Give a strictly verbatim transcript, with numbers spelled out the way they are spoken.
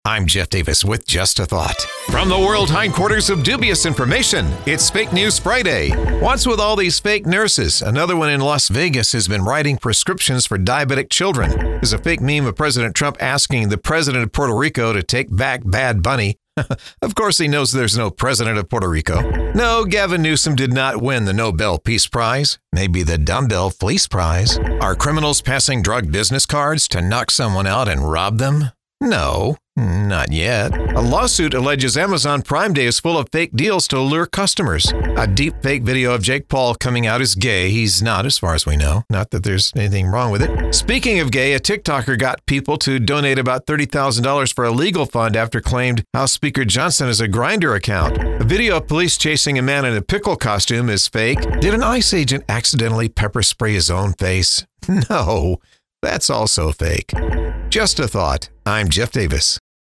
I'm Jeff Davis with Just a Thought. From the world hindquarters of dubious information, it's Fake News Friday. What's with all these fake nurses? Another one in Las Vegas has been writing prescriptions for diabetic children. There's a fake meme of President Trump asking the president of Puerto Rico to take back Bad Bunny. Of course, he knows there's no president of Puerto Rico. No, Gavin Newsom did not win the Nobel Peace Prize. Maybe the Dumbbell Fleece Prize. Are criminals passing drug business cards to knock someone out and rob them? No, not yet. A lawsuit alleges Amazon Prime Day is full of fake deals to lure customers. A deep fake video of Jake Paul coming out as gay. He's not, as far as we know. Not that there's anything wrong with it. Speaking of gay, a TikToker got people to donate about thirty thousand dollars for a legal fund after claimed House Speaker Johnson has a Grindr account. A video of police chasing a man in a pickle costume is fake. Did an ICE agent accidentally pepper spray his own face? No, that's also fake. Just a thought. I'm Jeff Davis.